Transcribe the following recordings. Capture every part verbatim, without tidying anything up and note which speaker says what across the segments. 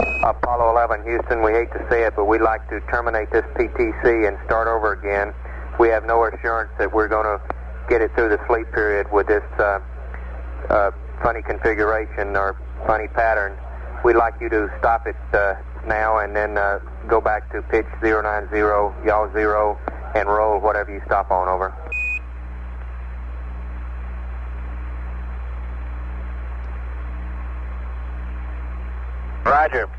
Speaker 1: Apollo eleven, Houston, we hate to say it, but we'd like to terminate this P T C and start over again. We have no assurance that we're going to get it through the sleep period with this uh, uh, funny configuration or funny pattern. We'd like you to stop it uh, now and then uh, go back to pitch zero nine zero, yaw zero, and roll whatever you stop on, over.
Speaker 2: Roger.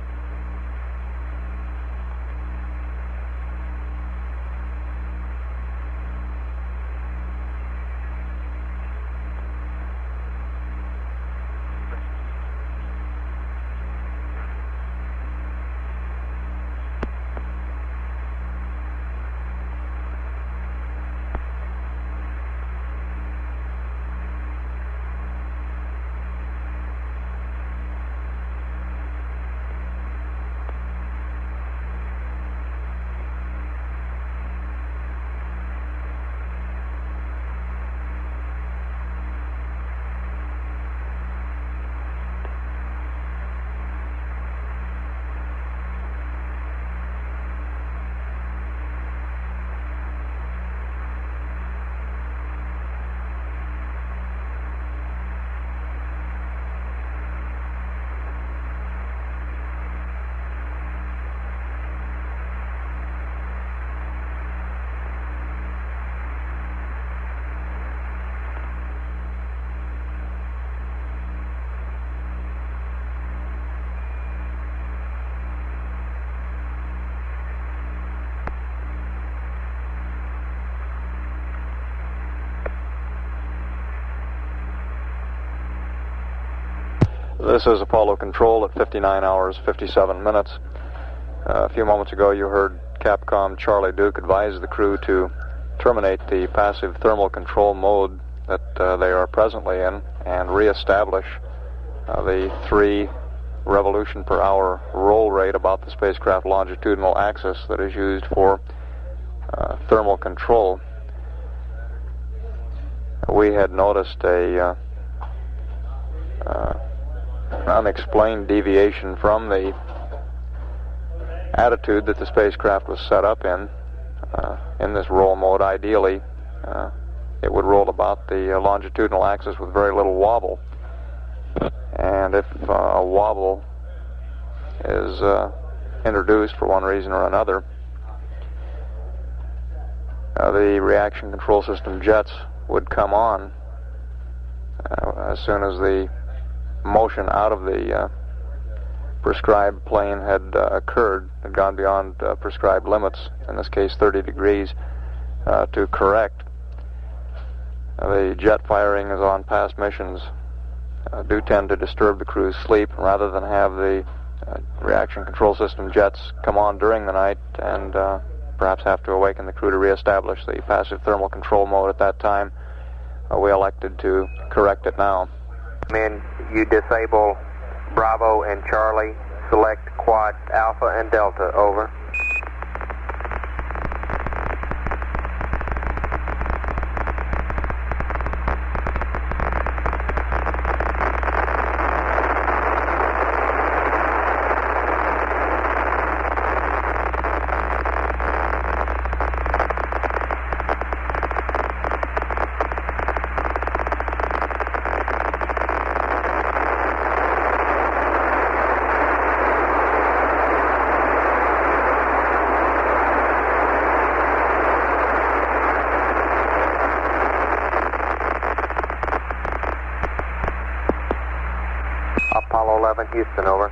Speaker 3: This is Apollo Control at fifty-nine hours, fifty-seven minutes. Uh, a few moments ago you heard Capcom Charlie Duke advise the crew to terminate the passive thermal control mode that uh, they are presently in and reestablish uh, the three revolution per hour roll rate about the spacecraft longitudinal axis that is used for uh, thermal control. We had noticed a uh, uh, unexplained deviation from the attitude that the spacecraft was set up in uh, in this roll mode. Ideally, uh, it would roll about the uh, longitudinal axis with very little wobble, and if uh, a wobble is uh, introduced for one reason or another, uh, the reaction control system jets would come on uh, as soon as the motion out of the uh, prescribed plane had uh, occurred, had gone beyond uh, prescribed limits, in this case thirty degrees, uh, to correct. Uh, the jet firing is on past missions uh, do tend to disturb the crew's sleep, rather than have the uh, reaction control system jets come on during the night and uh, perhaps have to awaken the crew to reestablish the passive thermal control mode at that time. Uh, we elected to correct it now.
Speaker 1: Men, you disable Bravo and Charlie, select quads Alpha and Delta, over. Apollo eleven, Houston, over.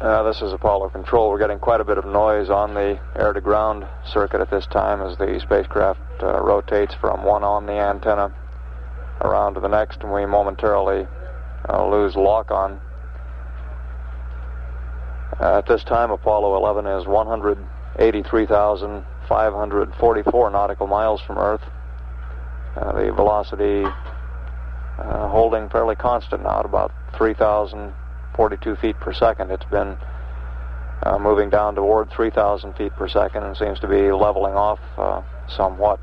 Speaker 3: Uh, this is Apollo Control. We're getting quite a bit of noise on the air-to-ground circuit at this time as the spacecraft uh, rotates from one Omni antenna around to the next, and we momentarily uh, lose lock-on. Uh, at this time, Apollo eleven is one hundred eighty-three thousand five hundred forty-four nautical miles from Earth. Uh, the velocity uh, holding fairly constant now at about three thousand forty-two feet per second. It's been uh, moving down toward three thousand feet per second and seems to be leveling off uh, somewhat.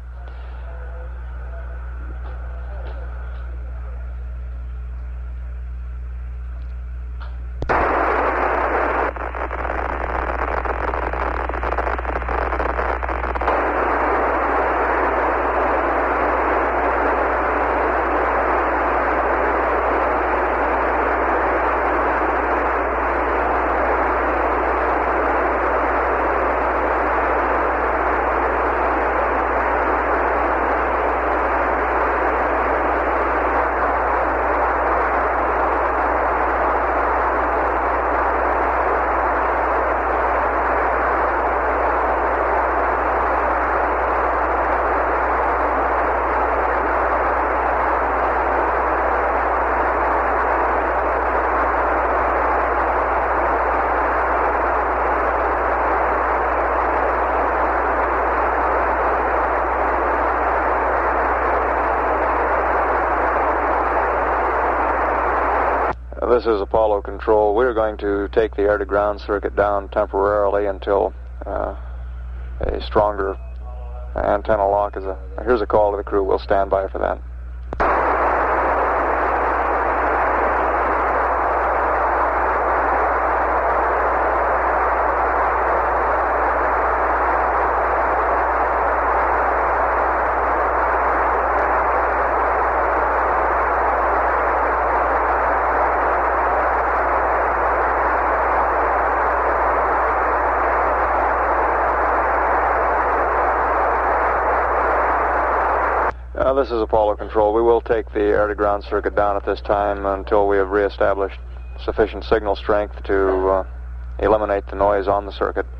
Speaker 3: This is Apollo Control. We're going to take the air-to-ground circuit down temporarily until uh, a stronger antenna lock is a... Here's a call to the crew. We'll stand by for that. Uh, this is Apollo Control. We will take the air-to-ground circuit down at this time until we have reestablished sufficient signal strength to uh, eliminate the noise on the circuit.